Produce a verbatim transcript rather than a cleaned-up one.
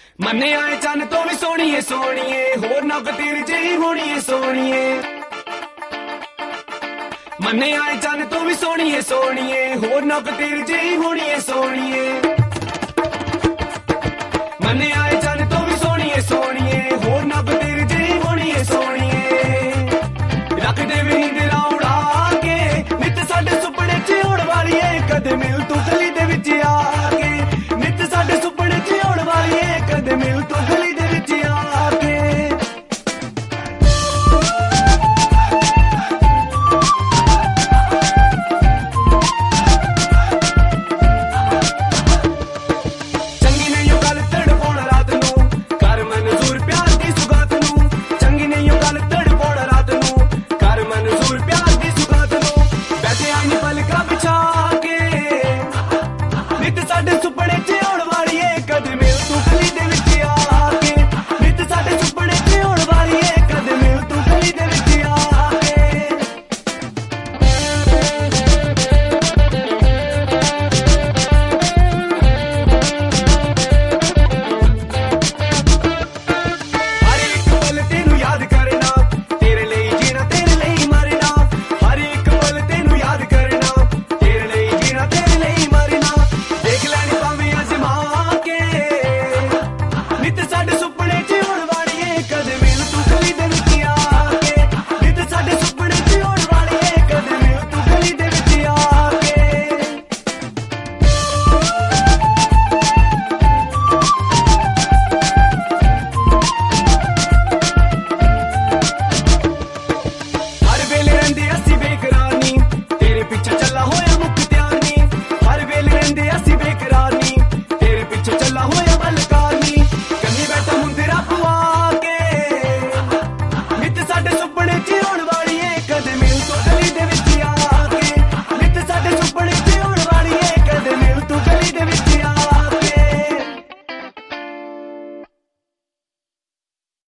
ਮੰਨੇ ਆਏ ਚੰਨ ਤੋਂ ਵੀ ਸੋਹਣੀਏ ਸੋਹਣੀਏ, ਹੋਰ ਨੱਕ ਤੇਰੀ ਜਿਹੀ ਹੋਣੀਏ ਸੋਹਣੀਏ। ਮੰਨੇ ਆਏ ਚੰਨ ਤੋਂ ਵੀ ਸੋਹਣੀਏ ਸੋਹਣੀਏ, ਹੋਰ ਨੱਕ ਤੇਰੀ ਜਿਹੀ ਹੋਣੀਏ ਸੋਹਣੀਏ। ਮੰਨੇ ਆਏ ਚੰਨ ਤੋਂ ਵੀ ਸੋਹਣੀਏ ਸੋਹਣੀਏ, ਹੋਰ ਨੱਕ ਤੇਰੀ ਜਿਹੀ ਹੋਣੀਏ ਸੋਹਣੀਏ। ਰੱਖਦੇ ਵੀ ਨੀਂਦ ਉਡਾ ਕੇ ਨਿੱਤ ਸਾਡੇ ਸੁਪਨੇ ਚ ਹੋਣ ਵਾਲੀਏ, ਕਦੇ ਮਿਲ ਤੂੰ